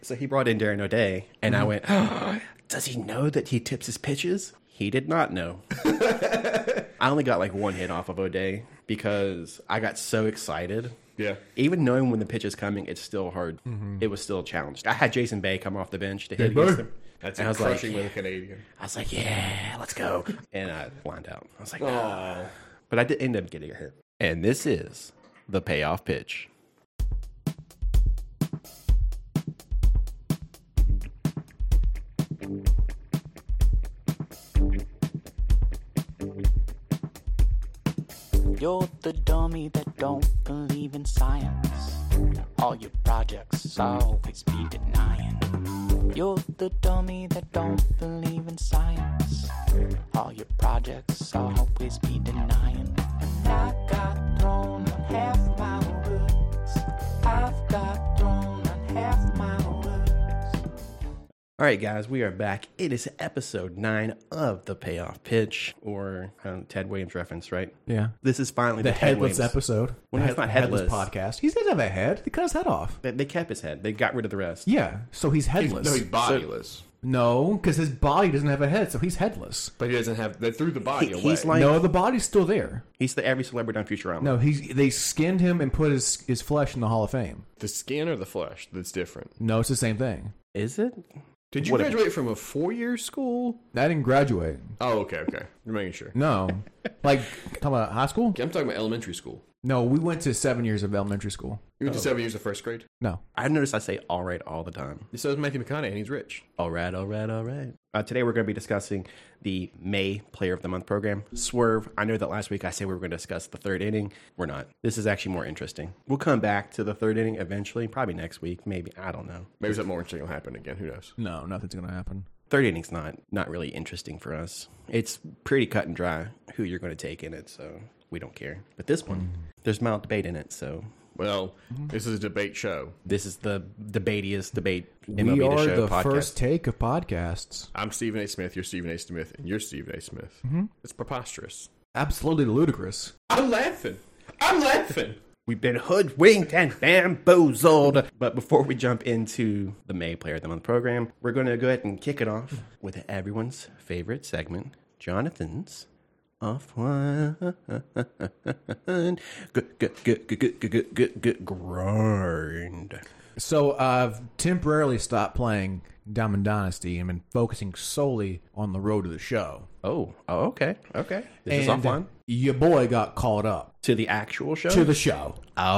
So he brought in Darren O'Day, and I went, does he know that he tips his pitches? He did not know. I only got like one hit off of O'Day because I got so excited. Yeah. Even knowing when the pitch is coming, it's still hard. It was still a challenge. I had Jason Bay come off the bench to hit against him. That's And I was crushing like, with a Canadian. I was like, yeah, let's go. And I lined out. I was like, Oh. But I did end up getting a hit. And this is the payoff pitch. You're the dummy that don't believe in science. All your projects always be denying. You're the dummy that don't believe in science. All your projects always be denying. I got thrown on half my words. I've got thrown on half my words. All right, guys, we are back. It is episode 9 of the payoff pitch, or Ted Williams reference, right? Yeah. This is finally The the Ted headless Williams episode. Well, it's not headless. podcast. He doesn't have a head. They cut his head off. They kept his head. They got rid of the rest. Yeah. So he's headless. No, he's bodiless. No, because his body doesn't have a head, so he's headless. But he doesn't have... They threw the body away. He's like No, the body's still there. he's the every celebrity on Futurama. No, they skinned him and put his flesh in the Hall of Fame. The skin or the flesh that's different. No, it's the same thing. Is it? Did you Whatever. graduate from a 4-year school? I didn't graduate. Oh, okay. You're making sure. No. Like, talking about high school? I'm talking about elementary school. No, we went to 7 years of elementary school. You went to 7 years of first grade? No. I've noticed I say all right all the time. So is Matthew McConaughey, and he's rich. All right, all right, all right. Today we're going to be discussing the May Player of the Month program. Swerve. I know that last week I said we were going to discuss the third inning. We're not. This is actually more interesting. We'll come back to the third inning eventually, probably next week, maybe. I don't know. Maybe something more interesting will happen again. Who knows? No, nothing's going to happen. Third inning's not really interesting for us. It's pretty cut and dry who you're going to take in it, so we don't care. But this one, there's mild debate in it, so Well, this is a debate show. this is the debatiest debate MLB We The are Show the podcast. first take of podcasts. I'm Stephen A. Smith, you're Stephen A. Smith, and you're Stephen A. Smith. It's preposterous. Absolutely ludicrous. I'm laughing. We've been hoodwinked and bamboozled. But before we jump into the May Player of the Month program, we're going to go ahead and kick it off with everyone's favorite segment, Jonathan's Off One. Good grind. So I've temporarily stopped playing Diamond Dynasty and been focusing solely on the road to the show. Oh, okay. This is And offline. your boy got called up To the actual show? to the show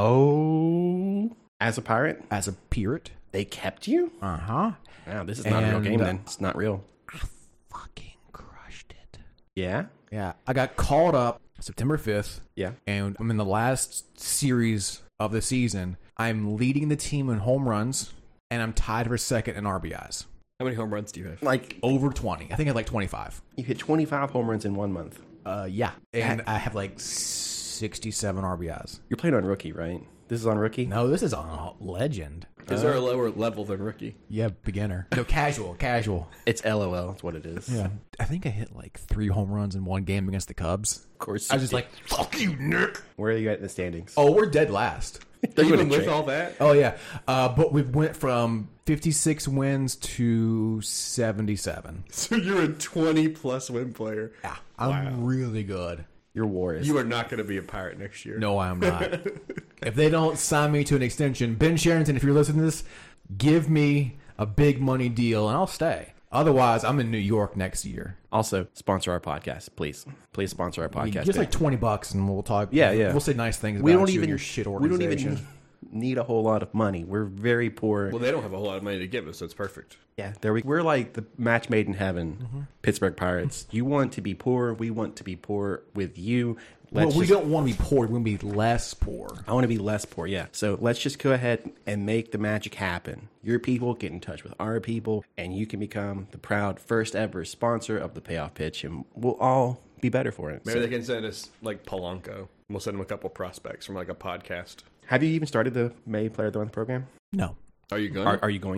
Oh. As a pirate? as a pirate. They kept you? Uh-huh. Wow, this is not a real And, game then. It's not real. Fucking crushed it. Yeah? Yeah, I got called up September 5th. Yeah. And I'm in the last series of the season. I'm leading the team in home runs, and I'm tied for second in RBIs. How many home runs do you have? Like, Over 20. I think I have like 25. you hit 25 home runs in 1 month. Yeah. And I have like 67 RBIs. You're playing on rookie, right? This is on rookie? No, this is on legend. Is there a lower level than rookie? Yeah, beginner. No, casual. It's LOL. That's what it is. Yeah. I think I hit like 3 home runs in one game against the Cubs. Of course. I was just like, fuck you, Nick. Where are you at in the standings? Oh, we're dead last. They're Even gonna with trade. all that? Oh, yeah. But we went from 56 wins to 77. So you're a 20-plus win player. Yeah. I'm really good. Your war is. You are not going to be a pirate next year. No, I'm not. If they don't sign me to an extension, Ben Sherrington, if you're listening to this, give me a big money deal and I'll stay. Otherwise, I'm in New York next year. Also, sponsor our podcast, please. Please sponsor our podcast. Just like $20 and we'll talk. Yeah, yeah. We'll say nice things about we don't you even and your shit We don't organization. even need a whole lot of money. We're very poor. Well, they don't have a whole lot of money to give us, so it's perfect. Yeah, we're like the match made in heaven, Pittsburgh Pirates. You want to be poor. We want to be poor with you. We don't want to be poor. We want to be less poor. I want to be less poor, yeah. So let's just go ahead and make the magic happen. Your people get in touch with our people, and you can become the proud first ever sponsor of the Payoff Pitch, and we'll all be better for it. Maybe So, they can send us, like, Polanco. We'll send them a couple prospects from, like, a podcast. have you even started the May Player of the Month program? No. Are you going? Are you going to?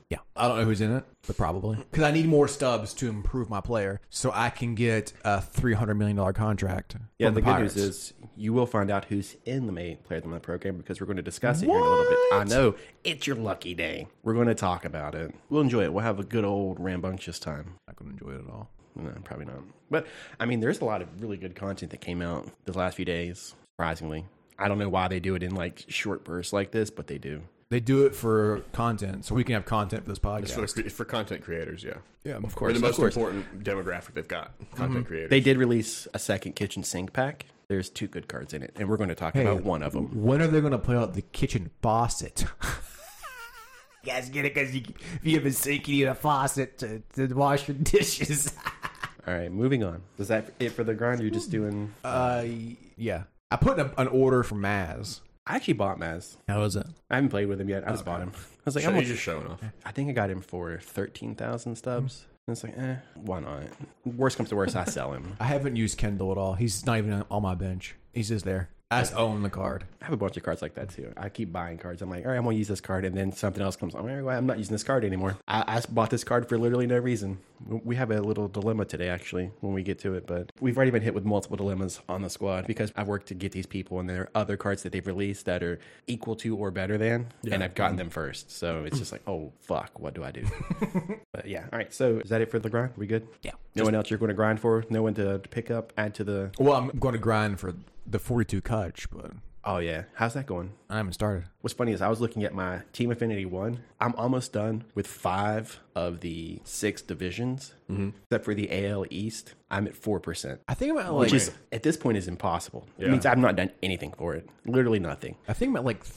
Yeah. I don't know who's in it, but probably. Because I need more stubs to improve my player so I can get a $300 million contract. Yeah, from the good Pirates. news is you will find out who's in the May Player of the Month program because we're going to discuss it here in a little bit. I know. It's your lucky day. We're going to talk about it. We'll enjoy it. We'll have a good old rambunctious time. I'm not going to enjoy it at all. No, probably not. But, I mean, there's a lot of really good content that came out the last few days, surprisingly. I don't know why they do it in, like, short bursts like this, but they do. They do it for content, so we can have content for this podcast. It's for content creators, yeah. Yeah, of We're course. the most important demographic they've got, content creators. They did release a second kitchen sink pack. There's 2 good cards in it, and we're going to talk about one of them. When are they going to play out the kitchen faucet? You guys get it because if you have a sink, you need a faucet to wash your dishes. All right, moving on. Is that it for the grind? You're just doing... Yeah. I put an order for Maz. I actually bought Maz. How is it? I haven't played with him yet. I just bought him. I was like, You're just showing off. I think I got him for 13,000 stubs. And it's like, why not? Worst comes to worst, I sell him. I haven't used Kendall at all. He's not even on my bench. He's just there. I just own the card. I have a bunch of cards like that too. I keep buying cards. I'm like, all right, I'm going to use this card. And then something else comes on. I'm not using this card anymore. I bought this card for literally no reason. We have a little dilemma today, actually, when we get to it. But we've already been hit with multiple dilemmas on the squad because I've worked to get these people. And there are other cards that they've released that are equal to or better than. Yeah. And I've gotten them first. So it's just like, oh, fuck, what do I do? But yeah. All right. So is that it for the grind? We good? Yeah. No one else you're going to grind for? No one to pick up, add to the... Well, I'm going to grind for the 42 Kutch, but... Oh, yeah. How's that going? I haven't started. What's funny is I was looking at my Team Affinity 1. I'm almost done with 5 of the 6 divisions, except for the AL East. I'm at 4%. I think I'm at Which is, at this point, is impossible. It means I've not done anything for it. Literally nothing. I think I'm at like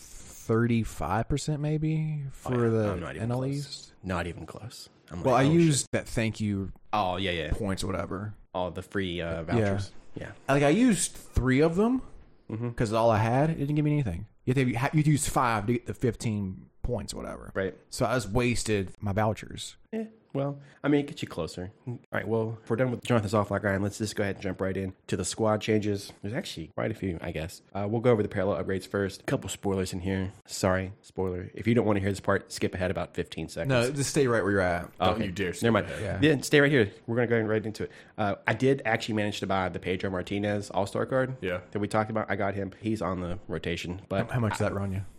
35% maybe for the NL East. Not even close. I'm Well, like, I oh, used shit. that thank you Oh, yeah. points or whatever. All the free vouchers. Yeah. Like I used 3 of them because all I had. It didn't give me anything. You have to use 5 to get the 15 points or whatever. Right. So I just wasted my vouchers. Yeah. Well, I mean, it gets you closer. All right, well, if we're done with Jonathan's offline grind, let's just go ahead and jump right in to the squad changes. There's actually quite a few, I guess. We'll go over the parallel upgrades first. A couple spoilers in here. Sorry, spoiler. If you don't want to hear this part, skip ahead about 15 seconds. No, just stay right where you're at. Don't you dare. Never mind. Yeah. Yeah, stay right here. We're going to go right into it. I did actually manage to buy the Pedro Martinez All-Star card that we talked about. I got him. He's on the rotation. But How much does that run you?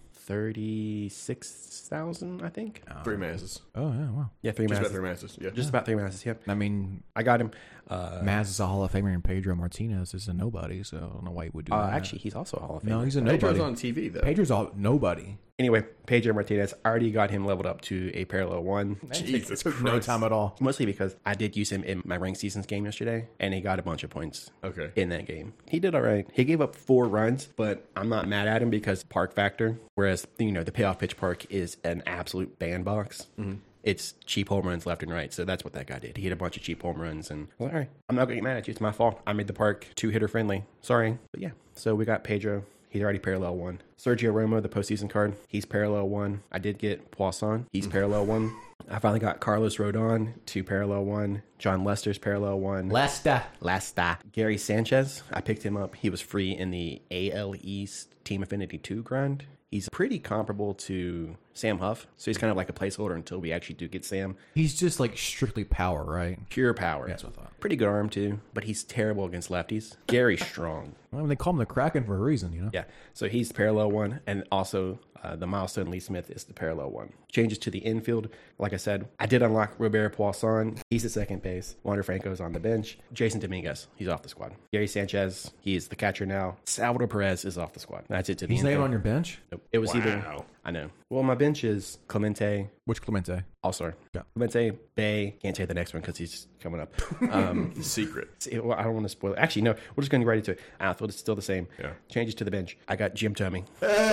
36,000, I think. 3 masses. Oh, yeah, wow. Yeah, 3 Just masses. about 3 masses. Yeah. Just about 3 masses, yeah. I mean, I got him. Maz is a Hall of Famer and Pedro Martinez is a nobody, so I don't know why he would do that. Actually, he's also a Hall of Famer. No, he's a nobody. Pedro's on TV, though. Pedro's all nobody. Anyway, Pedro Martinez, I already got him leveled up to a parallel 1. Jesus Took Christ. no time at all. Mostly because I did use him in my ranked seasons game yesterday, and he got a bunch of points Okay. in that game. He did all right. He gave up 4 runs, but I'm not mad at him because park factor, whereas, the payoff pitch park is an absolute bandbox. It's cheap home runs left and right. So that's what that guy did. He hit a bunch of cheap home runs. And I was like, all right, I'm not going to get mad at you. It's my fault. I made the park 2-hitter friendly. Sorry. But yeah, so we got Pedro. He's already parallel 1. Sergio Romo, the postseason card. He's parallel 1. I did get Poisson. He's parallel 1. I finally got Carlos Rodon to parallel 1. John Lester's parallel 1. Lesta. Gary Sanchez. I picked him up. He was free in the AL East Team Affinity 2 grind. He's pretty comparable to Sam Huff. So he's kind of like a placeholder until we actually do get Sam. He's just like strictly power, right? Pure power. That's what I thought. Pretty good arm too, but he's terrible against lefties. Gary's strong. Well, they call him the Kraken for a reason, Yeah, so he's the parallel 1, and also the milestone Lee Smith is the parallel 1. Changes to the infield. Like I said, I did unlock Robert Poisson. He's at second base. Wander Franco's on the bench. Jason Dominguez, he's off the squad. Gary Sanchez, he's the catcher now. Salvador Perez is off the squad. That's it to the He's not infield. even on your bench? Nope. It was either... I know. Well, my bench is Clemente, Which Clemente? All-Star. Yeah. Clemente, Bay. Can't say the next one because he's coming up. Secret. Well, I don't want to spoil it. Actually, no. We're just going right into it. Outfield is still the same. Yeah. Changes to the bench. I got Jim Thome.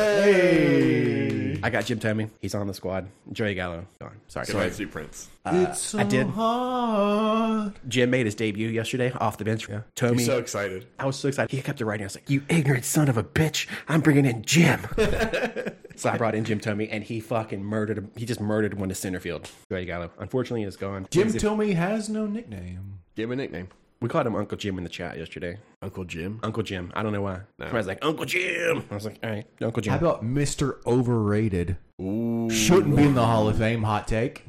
Hey! I got Jim Thome. He's on the squad. Joey Gallo gone. Sorry. Can I see Prince? It's so I did. hard. Jim made his debut yesterday off the bench. Yeah. Thome. He's so excited. I was so excited. He kept it writing. I was like, "You ignorant son of a bitch! I'm bringing in Jim." So I brought in Jim Thome, and he fucking murdered him. He just murdered one to center field. Joey Gallo, unfortunately, is gone. Jim Thome has no nickname. Give him a nickname. We called him Uncle Jim in the chat yesterday. Uncle Jim. Uncle Jim. I don't know why. I was like, Uncle Jim. I was like, all right, Uncle Jim. How about Mr. Overrated? Ooh. Shouldn't be in the Hall of Fame. Hot take.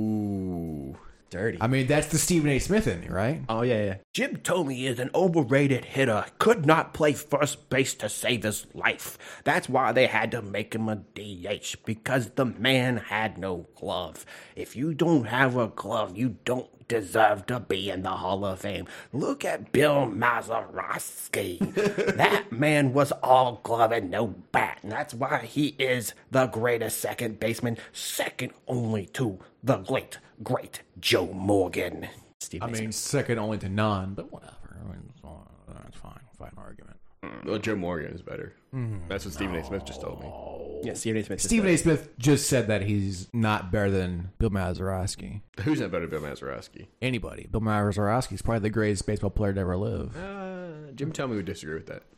Ooh. Dirty. I mean, that's the Stephen A. Smith in me, right? Oh, yeah. Jim Thome is an overrated hitter. Could not play first base to save his life. That's why they had to make him a DH, because the man had no glove. If you don't have a glove, you don't deserve to be in the Hall of Fame. Look at Bill Mazeroski. That man was all glove and no bat. And that's why he is the greatest second baseman, second only to the great Joe Morgan. I mean, second only to none, but whatever. I mean, that's fine. Fine argument. Well, Joe Morgan is better. That's what Stephen A. Smith just told me. Yeah, Stephen A. Smith. Stephen A. Smith just said that he's not better than Bill Mazeroski. Who's not better than Bill Mazeroski? Anybody. Bill Mazeroski is probably the greatest baseball player to ever live. Jim Thome would disagree with that.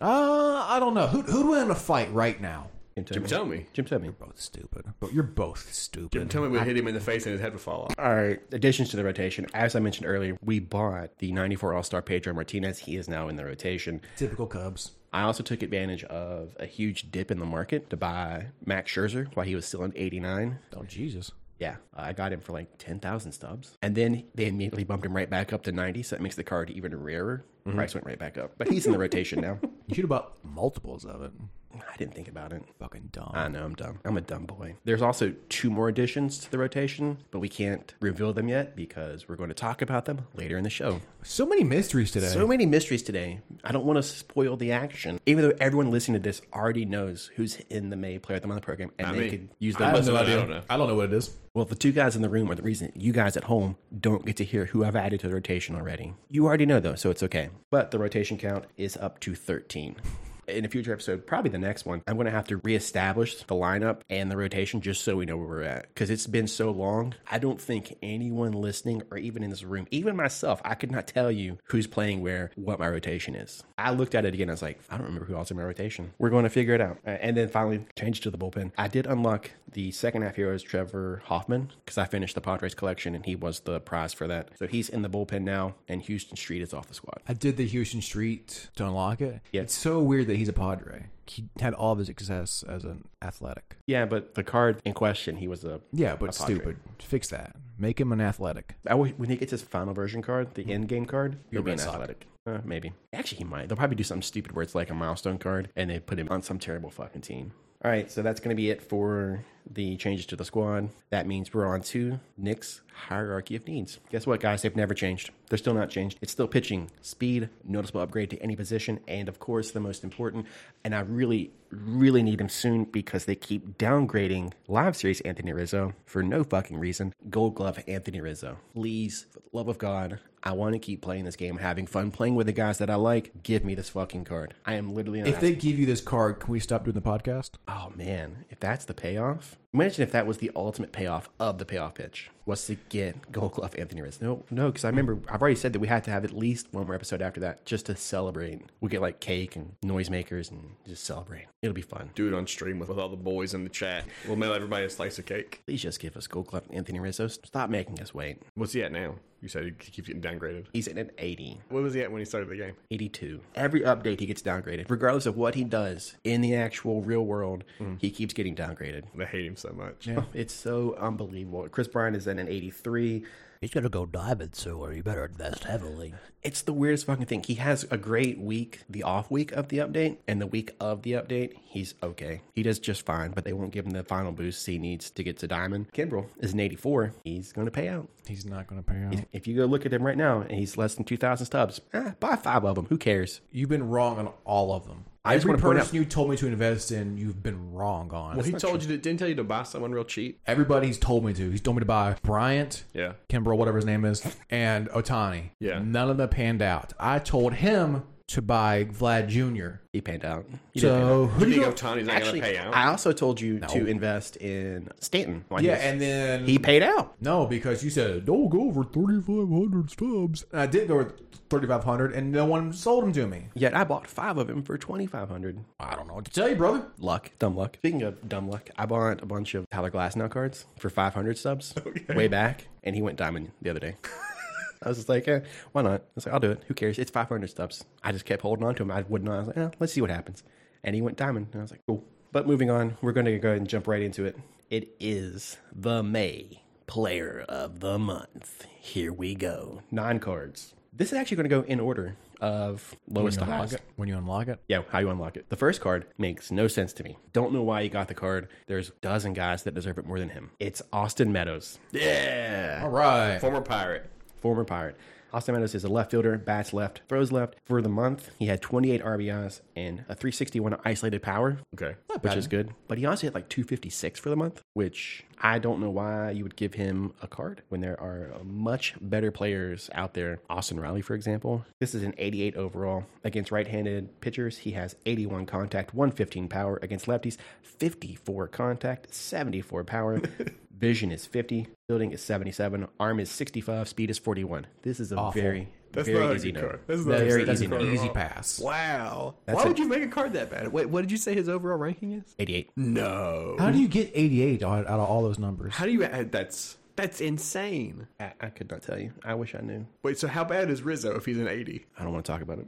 I don't know. Who'd win in a fight right now? Jim Thome. Jim Thome. Both stupid. You're both stupid. Jim Thome would hit him in the face and his head would fall off. All right, additions to the rotation. As I mentioned earlier, we bought the 94 All-Star Pedro Martinez. He is now in the rotation. Typical Cubs. I also took advantage of a huge dip in the market to buy Max Scherzer while he was still in 89. Oh, Jesus. Yeah, I got him for like 10,000 stubs. And then they immediately bumped him right back up to 90, so that makes the card even rarer. Price went right back up. But he's in the rotation now. You should have bought multiples of it. I didn't think about it. Fucking dumb. I know, I'm dumb. I'm a dumb boy. There's also 2 more additions to the rotation, but we can't reveal them yet because we're going to talk about them later in the show. So many mysteries today. So many mysteries today. I don't want to spoil the action. Even though everyone listening to this already knows who's in the May Player of the Month program, and they could use I them. have no I idea. don't know. I don't know what it is. Well, the 2 guys in the room are the reason you guys at home don't get to hear who I've added to the rotation already. You already know, though, so it's okay. But the rotation count is up to 13. In a future episode, probably the next one, I'm going to have to reestablish the lineup and the rotation just so we know where we're at. Because it's been so long, I don't think anyone listening or even in this room, even myself, I could not tell you who's playing where, what my rotation is. I looked at it again, I was like, I don't remember who else in my rotation. We're going to figure it out. And then finally, change to the bullpen. I did unlock the second half heroes, Trevor Hoffman, because I finished the Padres collection and he was the prize for that. So he's in the bullpen now, and Houston Street is off the squad. I did the Houston Street to unlock it. Yeah. It's so weird that he's a Padre. He had all of his success as an athletic. Yeah, but the card in question, he was a Yeah, but Padre. stupid. Fix that. Make him an athletic. when he gets his final version card, the end game card, he'll be an gonna suck. athletic. Maybe. Actually, he might. They'll probably do something stupid where it's like a milestone card, and they put him on some terrible fucking team. All right, so that's going to be it for the changes to the squad. That means we're on to Nick's hierarchy of needs. Guess what, guys? They've never changed. They're still not changed. It's still pitching, speed, noticeable upgrade to any position, and of course, the most important, and I really need him soon because they keep downgrading Live Series Anthony Rizzo for no fucking reason. Gold Glove Anthony Rizzo. Please, for the love of God, I want to keep playing this game, having fun, playing with the guys that I like. Give me this fucking card. I am literally If they give you this card, can we stop doing the podcast? Oh, man. If that's the payoff. Imagine if that was the ultimate payoff of the payoff pitch, was to get Gold Glove Anthony Rizzo. No, because I remember I've already said that we had to have at least one more episode after that just to celebrate. We'll get like cake and noisemakers and just celebrate. It'll be fun. Do it on stream with all the boys in the chat. We'll mail everybody a slice of cake. Please just give us Gold Glove Anthony Rizzo. Stop making us wait. What's he at now? You said he keeps getting downgraded. He's at an 80. What was he at when he started the game? 82. Every update he gets downgraded. Regardless of what he does in the actual real world, he keeps getting downgraded. I hate him so much. Yeah. It's so unbelievable. Chris Bryant is at an 83. He's gonna go diamond soon. You better invest heavily. It's the weirdest fucking thing. He has a great week, the off week of the update, and the week of the update, he's okay. He does just fine, but they won't give him the final boost he needs to get to diamond. Kimbrel is an 84. He's going to pay out. He's not going to pay out. If you go look at him right now and he's less than 2,000 stubs, buy 5 of them. Who cares? You've been wrong on all of them. I just Every want to point person you told me to invest in, you've been wrong on. Well, he told you didn't tell you to buy someone real cheap. Everybody he's told me to. He's told me to buy Bryant, Yeah. Kimbrel, whatever his name is, and Otani. Yeah. None of them panned out. I told him to buy Vlad Jr. He panned out. He did pan So out. who You do you think Otani's not going to pay out? I also told you to invest in Stanton. while he Yeah, was- and then he paid out. No, because you said don't go over 3,500 stubs. And I did go over 3,500, and no one sold them to me. Yet I bought 5 of them for 2,500. I don't know what to tell you, brother. Luck. Dumb luck. Speaking of dumb luck, I bought a bunch of Tyler Glasnow cards for 500 subs way back, and he went diamond the other day. I was just like, why not? I was like, I'll do it. Who cares? It's 500 stubs. I just kept holding on to him. I would not. I was like, let's see what happens. And he went diamond. And I was like, cool. But moving on, we're going to go ahead and jump right into it. It is the May Player of the Month. Here we go. 9 cards. This is actually going to go in order of lowest to highest. When you unlock it? Yeah, how you unlock it. The first card makes no sense to me. Don't know why he got the card. There's a dozen guys that deserve it more than him. It's Austin Meadows. Yeah. All right. Former Pirate. Former Pirate. Austin Meadows is a left fielder, bats left, throws left. For the month, he had 28 RBIs and a 361 isolated power, Okay. which is good. But he also had like 256 for the month, which I don't know why you would give him a card when there are much better players out there. Austin Riley, for example. This is an 88 overall. Against right-handed pitchers, he has 81 contact, 115 power. Against lefties, 54 contact, 74 power. Vision is 50. Fielding is 77. Arm is 65. Speed is 41. This is a Awful. very That's very not easy a good note. card. That's Very not easy a note. good Easy card. pass. Wow. That's Why a- would you make a card that bad? Wait, what did you say his overall ranking is? 88. No. How do you get 88 out of all those numbers? How do you add that's insane. I could not tell you. I wish I knew. Wait, so how bad is Rizzo if he's an 80? I don't want to talk about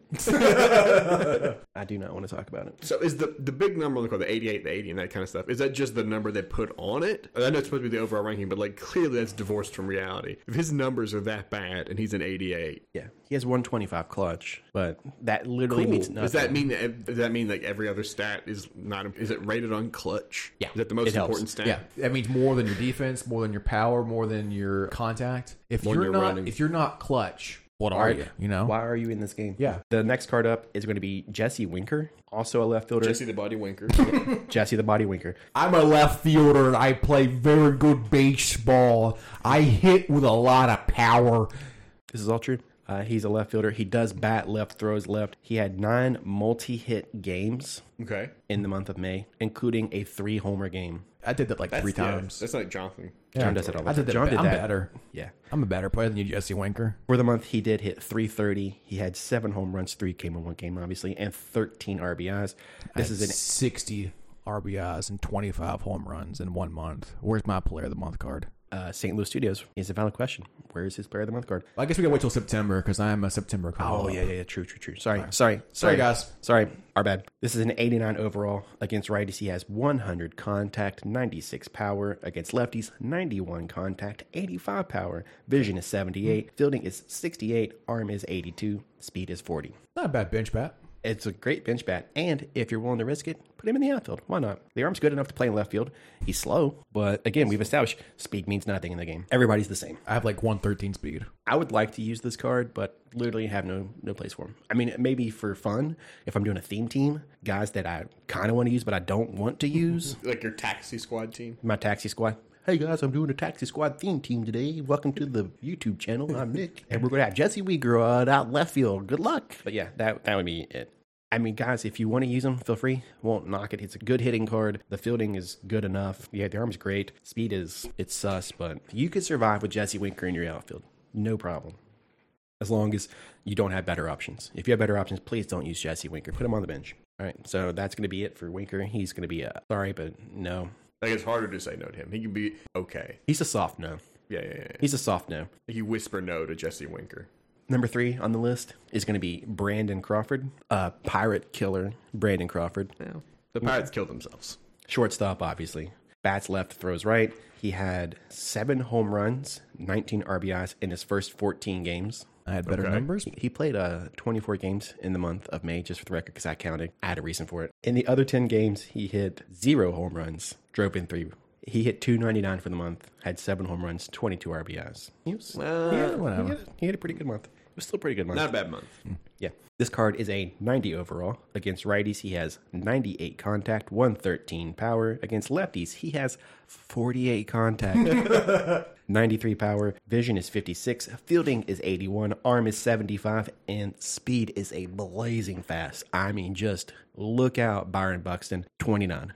it. I do not want to talk about it. So is the big number on the card, the 88, the 80, and that kind of stuff, is that just the number they put on it? I know it's supposed to be the overall ranking, but like clearly that's divorced from reality. If his numbers are that bad and he's an 88, Yeah, he has 125 clutch, but that literally cool. means nothing. Does that mean like every other stat is not? Is it rated on clutch? Yeah, Is that the most it helps. important stat? Yeah, that means more than your defense, more than your power, more than your contact. If More than you're your not, running. if you're not clutch, what are you? You know, Why are you in this game? Yeah. The next card up is going to be Jesse Winker, also a left fielder. Jesse the Body Winker. Jesse the Body Winker. I'm a left fielder and I play very good baseball. I hit with a lot of power. This is all true. He's a left fielder. He does bat left, throws left. He had 9 multi-hit games Okay. in the month of May, including a 3-homer game. I did that like 3 times. That's like Jonathan. John does it all the I time. did that. John did I'm that. better. Yeah. I'm a better player than you, Jesse Winker. For the month, he did hit 330. He had 7 home runs, 3 came in one game, obviously, and 13 RBIs. This is an 60 RBIs and 25 home runs in 1 month. Where's my player of the month card? St. Louis Studios. Is a valid question. Where is his player of the month card? Well, I guess we gotta wait till September because I am a September call. Oh, yeah. True. Sorry, guys. Sorry, our bad. This is an 89 overall. Against righties, he has 100 contact, 96 power. Against lefties, 91 contact, 85 power. Vision is 78. Fielding is 68. Arm is 82. Speed is 40. Not a bad bench bat. It's a great bench bat, and if you're willing to risk it, put him in the outfield. Why not? The arm's good enough to play in left field. He's slow, but again, we've established speed means nothing in the game. Everybody's the same. I have like 113 speed. I would like to use this card, but literally have no place for him. I mean, maybe for fun, if I'm doing a theme team, guys that I kind of want to use, but I don't want to use. Like your taxi squad team. My taxi squad. Hey guys, I'm doing a taxi squad theme team today. Welcome to the YouTube channel. I'm Nick, and we're going to have Jesse Weger out left field. Good luck. But yeah, that would be it. I mean, guys, if you want to use him, feel free. Won't knock it. It's a good hitting card. The fielding is good enough. Yeah, the arm's great. Speed it's sus, but you could survive with Jesse Winker in your outfield. No problem. As long as you don't have better options. If you have better options, please don't use Jesse Winker. Put him on the bench. All right, so that's going to be it for Winker. He's going to be sorry, but no. Like it's harder to say no to him. He can be okay. He's a soft no. Yeah. He's a soft no. Like you whisper no to Jesse Winker. Number 3 on the list is going to be Brandon Crawford, pirate killer Brandon Crawford. Yeah. The Pirates killed themselves. Shortstop, obviously. Bats left, throws right. He had 7 home runs, 19 RBIs in his first 14 games. I had better Okay. numbers. He played 24 games in the month of May, just for the record, because I counted. I had a reason for it. In the other 10 games, he hit 0 home runs, drove in 3. He hit 299 for the month, had 7 home runs, 22 RBIs. He had a pretty good month. It was still a pretty good month. Not a bad month. Yeah. This card is a 90 overall. Against righties, he has 98 contact, 113 power. Against lefties, he has 48 contact, 93 power. Vision is 56. Fielding is 81. Arm is 75. And speed is a blazing fast. I mean, just look out, Byron Buxton, 29.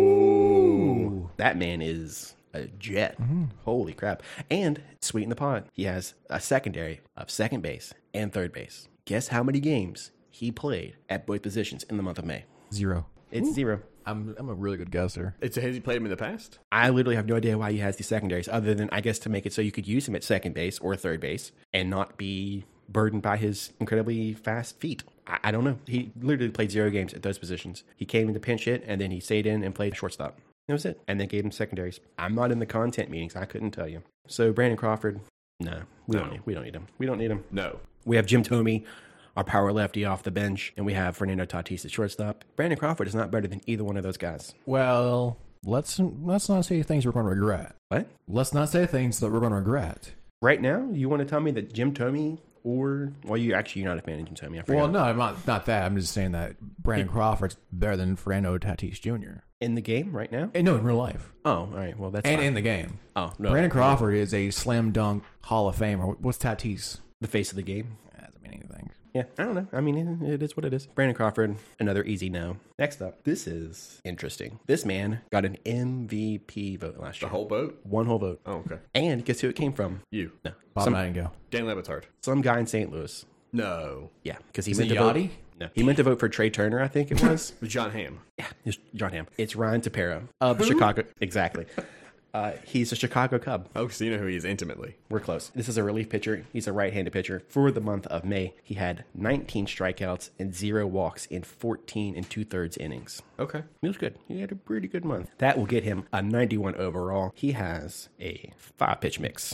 Ooh. That man is a jet. Holy crap. And sweeten the pot, he has a secondary of second base and third base. Guess how many games he played at both positions in the month of May? 0. It's 0. I'm a really good guesser. Has he played him in the past? I literally have no idea why he has these secondaries, other than, I guess, to make it so you could use him at second base or third base and not be burdened by his incredibly fast feet. I don't know. He literally played 0 games at those positions. He came in to pinch hit, and then he stayed in and played shortstop. That was it. And they gave him secondaries. I'm not in the content meetings. I couldn't tell you. So Brandon Crawford, no, we don't need him. We don't need him. No. We have Jim Thome, our power lefty, off the bench, and we have Fernando Tatis at shortstop. Brandon Crawford is not better than either one of those guys. Well, let's not say things we're going to regret. What? Let's not say things that we're going to regret. Right now, you want to tell me that Jim Thome or... Well, you're not a fan of Jim Thome. I forgot. Well, no, I'm not that. I'm just saying that Brandon Crawford's better than Fernando Tatis Jr. In the game right now? No, in real life. Oh, all right. Well, that's And fine. in the game. Oh, no. Brandon Crawford is a slam dunk Hall of Famer. What's Tatis? The face of the game. That doesn't mean anything. Yeah, I don't know. I mean, it is what it is. Brandon Crawford, another easy no. Next up, this is interesting. This man got an MVP vote last The year. whole boat? One whole vote. Oh, okay. And guess who it came from? You. No. Bob Some, Nightingale. Dan Levitard. some guy in St. Louis. No. Yeah, because he Is meant it to vote. Yachty? No, he meant to vote for Trey Turner, I think it was. John Hamm. Yeah, it's John Hamm. It's Ryan Tepera of the Chicago. Exactly. He's a Chicago Cub. Oh, so you know who he is intimately. We're close. This is a relief pitcher. He's a right-handed pitcher. For the month of May, he had 19 strikeouts and 0 walks in 14 2/3 innings. Okay. He was good. He had a pretty good month. That will get him a 91 overall. He has a 5-pitch mix.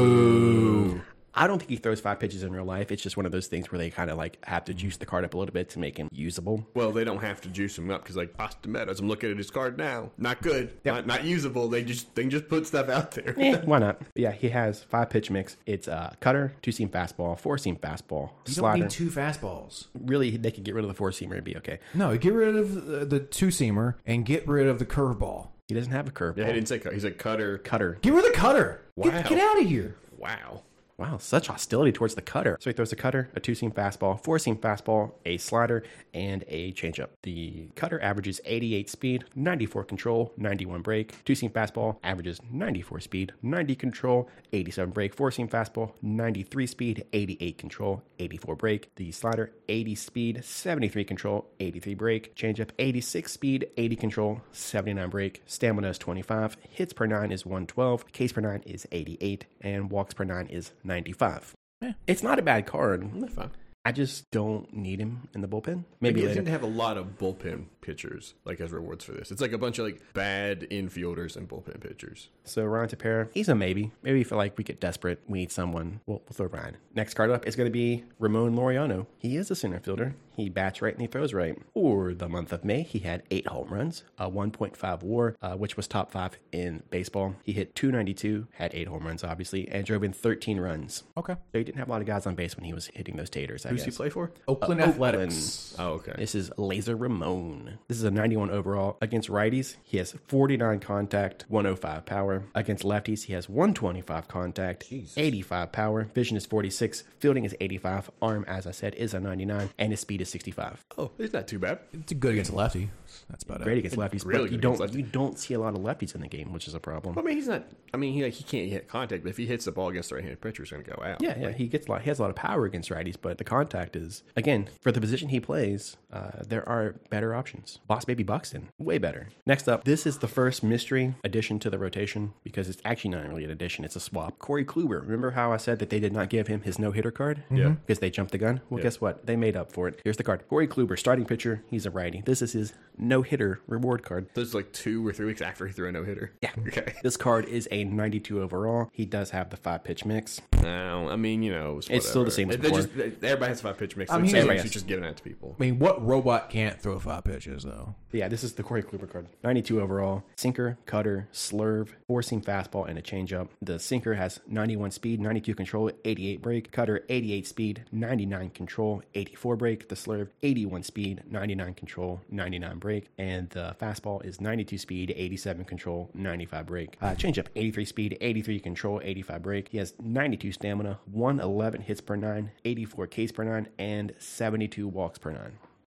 Boo. I don't think he throws 5 pitches in real life. It's just one of those things where they kind of like have to juice the card up a little bit to make him usable. Well, they don't have to juice him up because, like, Austin Meadows, I'm looking at his card now. Not good. Yep. Not usable. They just put stuff out there. Why not? But yeah, he has 5-pitch mix. It's cutter, 2-seam fastball, 4-seam fastball, You slider. don't need 2 fastballs. Really, they could get rid of the 4-seamer and be okay. No, get rid of the 2-seamer and get rid of the curveball. He doesn't have a curveball. Yeah, he didn't say cut. He said cutter. Cutter. Get rid of the cutter. Wow. Get out of here. Wow. Wow, such hostility towards the cutter. So he throws a cutter, a 2-seam fastball, 4-seam fastball, a slider, and a changeup. The cutter averages 88 speed, 94 control, 91 break. 2-seam fastball averages 94 speed, 90 control, 87 break. 4-seam fastball, 93 speed, 88 control, 84 break. The slider, 80 speed, 73 control, 83 break. Changeup, 86 speed, 80 control, 79 break. Stamina is 25. Hits per 9 is 112. Ks per 9 is 88. And walks per 9 is 95. It's not a bad card. That's fine. I just don't need him in the bullpen. Maybe They later. seem to have a lot of bullpen pitchers, like, as rewards for this. It's like a bunch of, like, bad infielders and bullpen pitchers. So Ryan Tepera, he's a maybe. Maybe if like we get desperate, we need someone. We'll throw Ryan. Next card up is going to be Ramon Laureano. He is a center fielder. He bats right and he throws right. For the month of May, he had 8 home runs, a 1.5 WAR, which was top 5 in baseball. He hit 292, had 8 home runs, obviously, and drove in 13 runs. Okay. So he didn't have a lot of guys on base when he was hitting those taters, I Who's guess. he play for? Oakland Athletics. Oh, okay. This is Laser Ramon. This is a 91 overall. Against righties, he has 49 contact, 105 power. Against lefties, he has 125 contact, 85 power. Vision is 46. Fielding is 85. Arm, as I said, is a 99. And his speed is 65. Oh, it's not too bad. It's good against a lefty. That's about Great it. against lefties, really but you good against don't lefties. you don't see a lot of lefties in the game, which is a problem. I mean, he's not. I mean, he can't hit contact, but if he hits the ball against the right-handed pitcher, it's going to go out. Yeah, he gets a lot. He has a lot of power against righties, but the contact is again for the position he plays. There are better options. Boss Baby Buxton, way better. Next up, this is the first mystery addition to the rotation because it's actually not really an addition; it's a swap. Corey Kluber. Remember how I said that they did not give him his no-hitter card? Yeah. Because they jumped the gun. Well, guess what? They made up for it. Here's the card. Corey Kluber, starting pitcher. He's a righty. This is his no-hitter reward card. This is like 2 or 3 weeks after he threw a no-hitter. Yeah. Okay. This card is a 92 overall. He does have the 5-pitch mix. No, I mean, you know, It's still the same as before. Everybody has a 5-pitch mix. I mean, Everybody yes. just giving that to people. I mean, what robot can't throw 5 pitches, though? Yeah, this is the Corey Kluber card. 92 overall. Sinker, cutter, slurve, 4-seam fastball, and a changeup. The sinker has 91 speed, 92 control, 88 break. Cutter, 88 speed, 99 control, 84 break. The slurve, 81 speed, 99 control, 99 break. And the fastball is 92 speed, 87 control, 95 break. Changeup, 83 speed, 83 control, 85 break. He has 92 stamina, 111 hits per 9, 84 Ks per 9, and 72 walks per 9.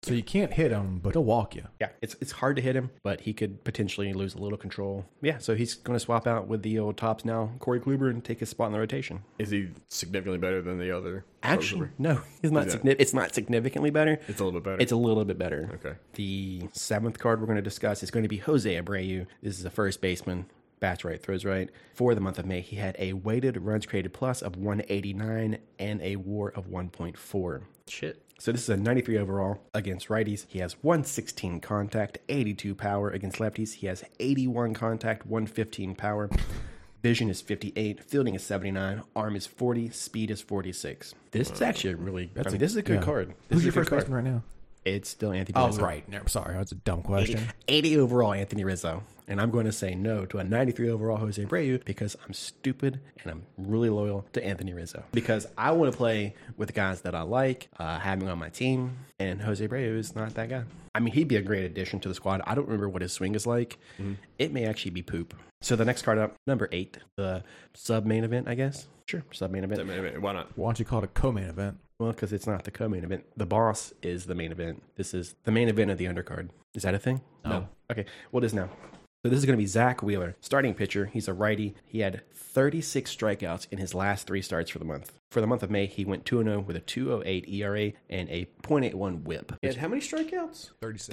So you can't hit him, but he'll walk you. Yeah, it's hard to hit him, but he could potentially lose a little control. Yeah, so he's going to swap out with the old tops now, Corey Kluber, and take his spot in the rotation. Is he significantly better than the other? Actually, no, he's not. It's not significantly better. It's a little bit better. It's a little bit better. Okay. The 7th card we're going to discuss is going to be Jose Abreu. This is a first baseman. Bats right, throws right. For the month of May, he had a weighted runs created plus of 189 and a WAR of 1.4. Shit. So this is a 93 overall against righties. He has 116 contact, 82 power. Against lefties, he has 81 contact, 115 power. Vision is 58, fielding is 79, arm is 40, speed is 46. This is actually a really, this is a good card. Who's your first baseman right now? It's still Anthony Oh, Rizzo. right. No, sorry, that's a dumb question. 80 overall Anthony Rizzo. And I'm going to say no to a 93 overall Jose Abreu because I'm stupid and I'm really loyal to Anthony Rizzo. Because I want to play with guys that I like, having on my team, and Jose Abreu is not that guy. I mean, he'd be a great addition to the squad. I don't remember what his swing is like. It may actually be poop. So the next card up, number 8, the sub-main event, I guess. Sure, sub-main event. Why not? Why don't you call it a co-main event? Well, because it's not the co-main event. The boss is the main event. This is the main event of the undercard. Is that a thing? No. Okay, well, it is now. So this is going to be Zach Wheeler, starting pitcher. He's a righty. He had 36 strikeouts in his last 3 starts for the month. For the month of May, he went 2-0 with a 2.08 ERA and a .81 WHIP. He had how many strikeouts?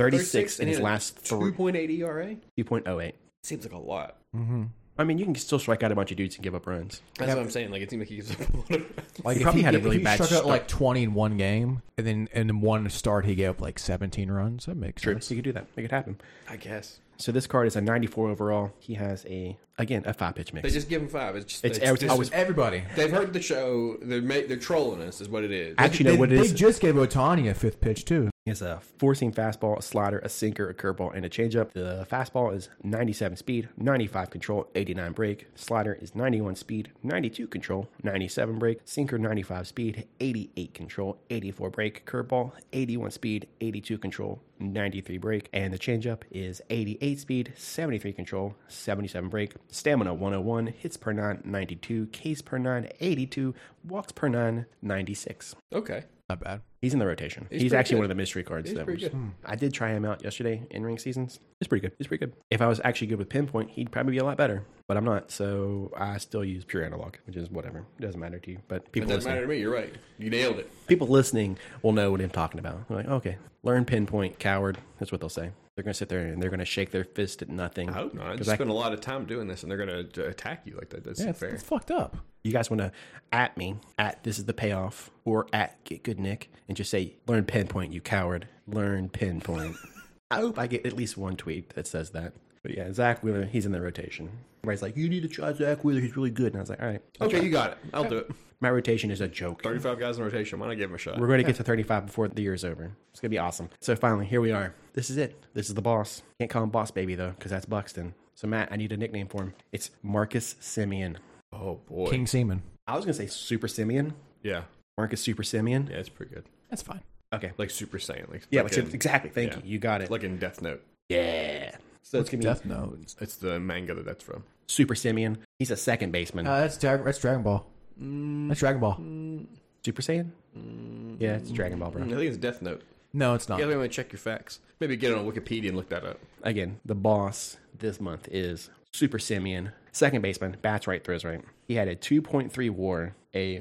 36 in his last 3. 2.8 ERA? 2.08. Seems like a lot. I mean, you can still strike out a bunch of dudes and give up runs. That's what I'm saying. Like, it seems like he gives up a lot of... Like, He probably had a really bad struck out start. like 20 in one game, and then in one start he gave up like 17 runs. That makes sense. You could do that. Make it happen. I guess. So this card is a 94 overall. He has a 5-pitch mix. They just give him 5. It's just... It's Everybody. They've heard the show. They're trolling us is what it is. Actually, know what it They is? just gave Ohtani a 5th pitch, too. He has a 4-seam fastball, a slider, a sinker, a curveball, and a changeup. The fastball is 97 speed, 95 control, 89 break. Slider is 91 speed, 92 control, 97 break. Sinker 95 speed, 88 control, 84 break. Curveball 81 speed, 82 control, 93 break. And the changeup is 88 speed, 73 control, 77 break. Stamina 101, hits per 9 92, Ks per 9 82, walks per 9 96. Okay. Not bad. He's in the rotation. He's pretty actually good. one of the mystery cards. He's that pretty was- good. I did try him out yesterday in ring seasons. He's pretty good. If I was actually good with pinpoint, he'd probably be a lot better. But I'm not, so I still use pure analog, which is whatever. It doesn't matter to you. But It people doesn't listening, matter to me. You're right. You nailed it. people listening will know what I'm talking about. They're like, okay, learn pinpoint, coward. That's what they'll say. They're going to sit there and they're going to shake their fist at nothing. I hope not. I 'Cause just spend a lot of time doing this, and they're going to attack you like that. That's Yeah, fair. it's fucked up. You guys want to at me, at this is the payoff, or at get good Nick, and just say, learn pinpoint, you coward. Learn pinpoint. I hope I get at least one tweet that says that. But yeah, Zach Wheeler, he's in the rotation. Everybody's like, you need to try Zach Wheeler, he's really good. And I was like, all right. Okay, you got it. I'll do it. My rotation is a joke. 35 guys in rotation. Why not give him a shot? We're going to get to 35 before the year's over. It's going to be awesome. So finally, here we are. This is it. This is the boss. Can't call him Boss Baby, though, because that's Buxton. So, Matt, I need a nickname for him. It's Marcus Simeon. Oh, boy. King Seaman. I was going to say Super Simeon. Yeah. Marcus Super Simeon. Yeah, it's pretty good. That's fine. Okay. Like Super Saiyan. Yeah, like exactly. Thank yeah. you. You got it. Like in Death Note. Yeah. So it's going to be Death Note. It's the manga that's from. Super Simeon. He's a second baseman. That's Dragon Ball. That's Dragon Ball. Super Saiyan? Yeah, it's Dragon Ball, bro. I think it's Death Note. No, it's not. Yeah, let me check your facts. Maybe get it on Wikipedia and look that up. Again, the boss this month is Super Simeon. Second baseman, bats right, throws right. He had a 2.3 WAR, a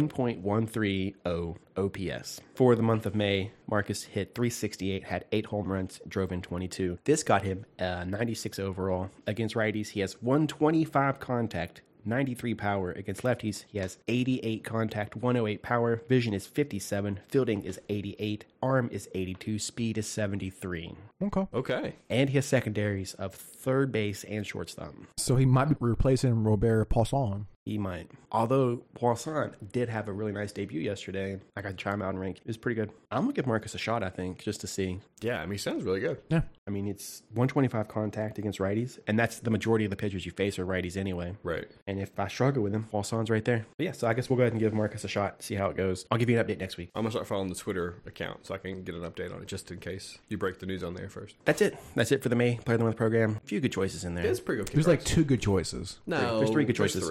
1.130 OPS. For the month of May, Marcus hit 368, had 8 home runs, drove in 22. This got him a 96 overall. Against righties, he has 125 contact, 93 power. Against lefties, he has 88 contact, 108 power. Vision is 57. Fielding is 88. Arm is 82. Speed is 73. Okay. Okay. And he has secondaries of third base and shortstop. So he might be replacing Robert Poisson. He might. Although Poisson did have a really nice debut yesterday. I got to try him out in rank. It was pretty good. I'm going to give Marcus a shot, I think, just to see. Yeah, I mean, he sounds really good. Yeah. I mean, it's 125 contact against righties, and that's the majority of the pitchers you face are righties anyway. Right. And if I struggle with him, Poisson's right there. But yeah, so I guess we'll go ahead and give Marcus a shot, see how it goes. I'll give you an update next week. I'm going to start following the Twitter account so I can get an update on it just in case you break the news on there first. That's it. That's it for the May Player of the Month program. A few good choices in there. It's pretty good. There's like 2 good choices. No, There's 3 good there's choices. 3.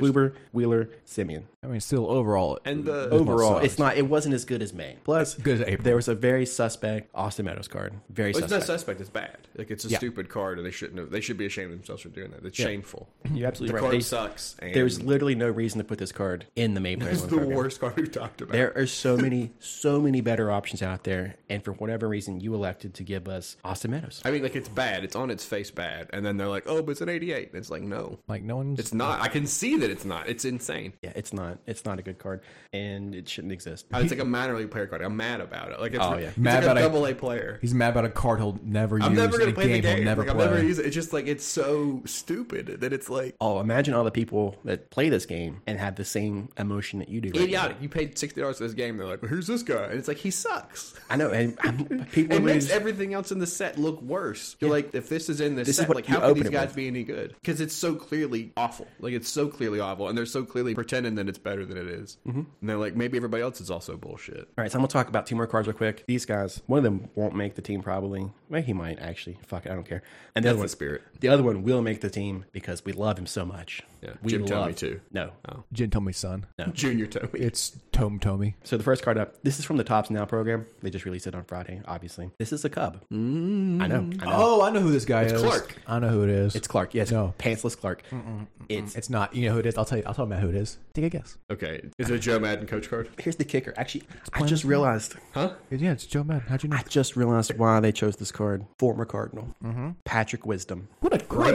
Kluber, Wheeler, Simeon. I mean, still overall, And the Overall, sucks. it's not. It wasn't as good as May. Plus, good as April. there was a very suspect Austin Meadows card. Very Well, it's not suspect. suspect. It's bad. Like it's a Yeah. stupid card, and they shouldn't have. They should be ashamed of themselves for doing that. It's shameful. You're absolutely The right. card They- sucks. And There's literally no reason to put this card in the May player. it's one the program. worst card we've talked about. There are so many better options out there, and for whatever reason, you elected to give us Austin Meadows. I mean, like it's bad. It's on its face bad, and then they're like, "Oh, but it's an 88." And it's like, no, like no one's. it's not. I can see that it's not. It's insane. Yeah, it's not. It's not a good card, and it shouldn't exist. It's like a minor league player card. I'm mad about it. Like it's, Oh, yeah. it's Mad like about a a- double A player. He's mad about a card he'll never use. I'm never in gonna a play the game. He'll never Like, play. I'll never use it. It's just like it's so stupid that it's like Oh, imagine all the people that play this game and have the same emotion that you do. right now. idiotic. You paid $60 for this game. They're like, well, "Who's this guy?" And it's like he sucks. I know, and people It makes lose. everything else in the set look worse. You're like, if this is in this This is set, what like you how can open these it guys with. be any good? Because it's so clearly awful. Like it's so clearly awful, and they're so clearly pretending that it's better than it is. Mm-hmm. And they're like, maybe everybody else is also bullshit. All right, so I'm gonna talk about two more cards real quick. These guys, one of them won't make the team probably. Well, he might actually. Fuck it, I don't care. And the That's other one, the spirit. The other one will make the team because we love him so much. Yeah, we Jim love Tomey too. No. Jin Tomey's son. Junior Tomey. It's Tomey. So the first card up. This is from the Tops Now program. They just released it on Friday. Obviously, this is a Cub. I know. Oh, I know who this guy is. Clark. I know who it is. It's Clark. Yes, No. pantsless Clark. It's not. You know who it is? I'll tell you. I'll tell Matt who it is. Take a guess. Okay, is it a Joe Madden coach card? Here's the kicker. Actually, I just realized. Huh? Yeah, it's Joe Madden. How'd you know? I just realized why they chose this card. Former Cardinal, Patrick Wisdom. What a great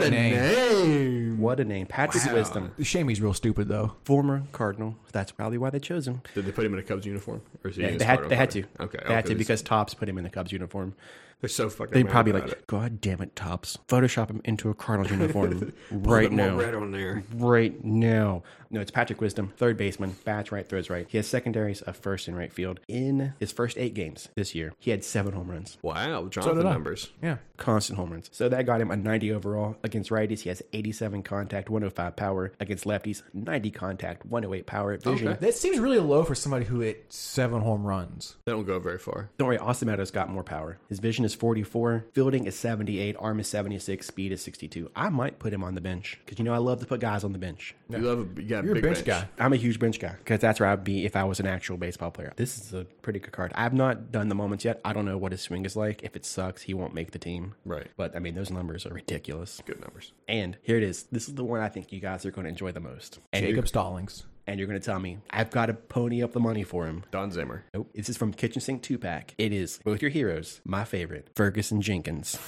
name. What a name, Patrick Wow. Wisdom. Shame he's real stupid though. Former Cardinal. That's probably why they chose him. Did they put him in a Cubs uniform? Or is he Yeah, in his they had Cardinal to. card? Okay, They had to okay, because Tops put him in the Cubs uniform. they're so fucking. They'd mad probably about like, it. God damn it, Tops. Photoshop him into a Cardinals uniform Put right more now. red on there. Right now. No, it's Patrick Wisdom, third baseman, bats right, throws right. He has secondaries of first and right field. In his first 8 games this year, he had 7 home runs. Wow, Jonathan numbers. Yeah. Constant home runs. So that got him a 90 overall. Against righties, he has 87 contact, 105 power. Against lefties, 90 contact, 108 power. Vision. Okay. That seems really low for somebody who hit 7 home runs. They don't go very far. Don't worry, Austin Meadows got more power. His vision is 44, fielding is 78, arm is 76, speed is 62. I might put him on the bench because I love to put guys on the bench. You love. You got You're a big bench guy. I'm a huge bench guy because that's where I'd be if I was an actual baseball player. This is a pretty good card. I've not done the moments yet. I don't know what his swing is like. If it sucks, he won't make the team. Right. But I mean, those numbers are ridiculous. Good numbers. And here it is. This is the one I think you guys are going to enjoy the most. And Jacob you're, Stallings. and you're going to tell me I've got to pony up the money for him. Don Zimmer. Nope. This is from Kitchen Sink 2-pack. It is both your heroes. My favorite, Ferguson Jenkins.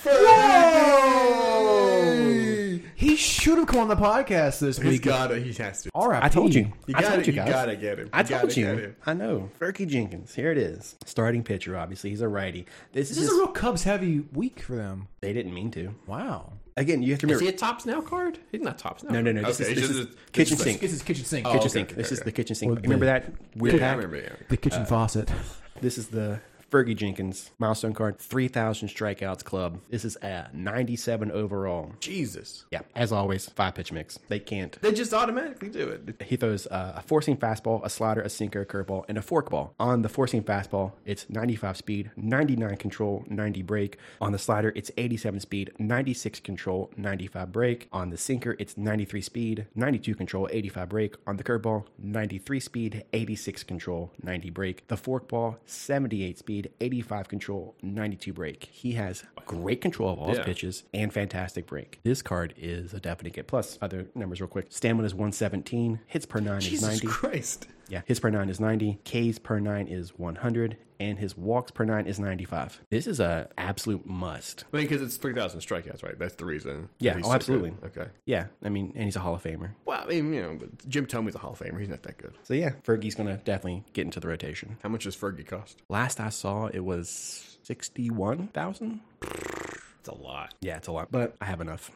He should have come on the podcast this He's week. got it. He has to. All right. I told you. You I got told it. you You guys. gotta get him. I You told gotta get you. him. I know. Fergie Jenkins. Here it is. Starting pitcher, obviously. He's a righty. This This is is a real Cubs heavy week for them. They didn't mean to. Wow. Again, you have to Is remember. he a Tops Now card? He's not Tops Now. No. This Okay, is it's Kitchen just- Sink. This is kitchen sink. Oh, Kitchen okay, Sink. okay, This is okay. the Kitchen Sink. Well, Remember the- that weird Yeah, I pack? remember. Yeah. The kitchen faucet. This is the Fergie Jenkins milestone card. 3,000 strikeouts club. This is a 97 overall. Jesus. Yeah, as always, 5-pitch mix. They can't. They just automatically do it. He throws a four-seam fastball, a slider, a sinker, a curveball, and a forkball. On the four-seam fastball, it's 95 speed, 99 control, 90 break. On the slider, it's 87 speed, 96 control, 95 break. On the sinker, it's 93 speed, 92 control, 85 break. On the curveball, 93 speed, 86 control, 90 break. The forkball, 78 speed, 85 control, 92 break. He has great control of all his Yeah. pitches and fantastic break. This card is a definite get. Plus, other numbers real quick. Stamina is 117. Hits per 9 is Jesus 90. Christ. Yeah, his per 9 is 90, Ks per 9 is 100, and his walks per 9 is 95. This is a absolute must. I mean, because it's 3,000 strikeouts, right? That's the reason. Yeah, He's oh, so absolutely. good. Okay. Yeah, I mean, and he's a Hall of Famer. Well, I mean, but Jim Tomey's a Hall of Famer. He's not that good. So yeah, Fergie's going to definitely get into the rotation. How much does Fergie cost? Last I saw, it was 61,000. It's a lot. Yeah, it's a lot, but I have enough.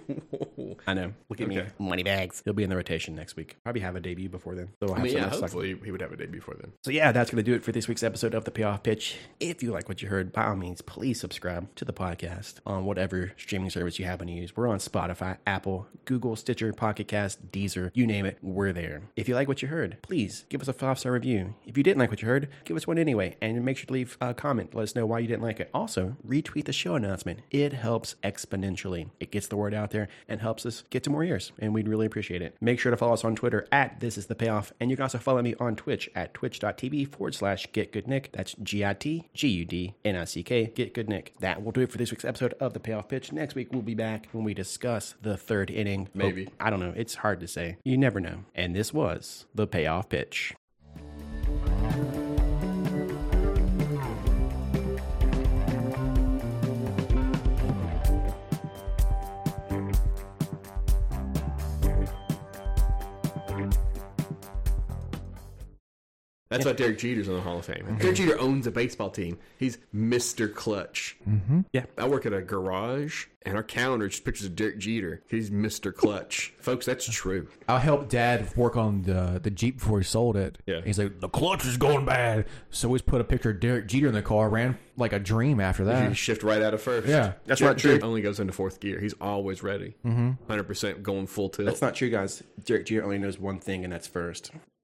I know. Look at me. Okay. Money bags. He'll be in the rotation next week. Probably have a debut before then. So we'll I have mean, so yeah, much luck. hopefully he would have a debut before then. So yeah, that's going to do it for this week's episode of The Payoff Pitch. If you like what you heard, by all means, please subscribe to the podcast on whatever streaming service you happen to use. We're on Spotify, Apple, Google, Stitcher, Pocket Cast, Deezer, you name it, we're there. If you like what you heard, please give us a 5-star review. If you didn't like what you heard, give us one anyway, and make sure to leave a comment. Let us know why you didn't like it. Also, retweet the show announcement. It helps exponentially. It gets the word out there and helps helps us get to more ears, and we'd really appreciate it. Make sure to follow us on Twitter at This Is The Payoff, and you can also follow me on Twitch at twitch.tv/GetGoodNick. That's GITGUDNICK, Get Good Nick. That will do it for this week's episode of The Payoff Pitch. Next week, we'll be back when we discuss the third inning. Maybe. I don't know. It's hard to say. You never know. And this was The Payoff Pitch. That's why Derek Jeter's in the Hall of Fame. Derek Jeter owns a baseball team. He's Mr. Clutch. Yeah. I work at a garage, and our calendar is pictures of Derek Jeter. He's Mr. Clutch. Folks, that's true. I helped Dad work on the Jeep before he sold it. Yeah. He's like, the clutch is going bad. So we just put a picture of Derek Jeter in the car, ran like a dream after You that. shift right out of first. Yeah. That's Derek not true. Jeter only goes into fourth gear. He's always ready. 100% going full tilt. That's not true, guys. Derek Jeter only knows one thing, and that's first.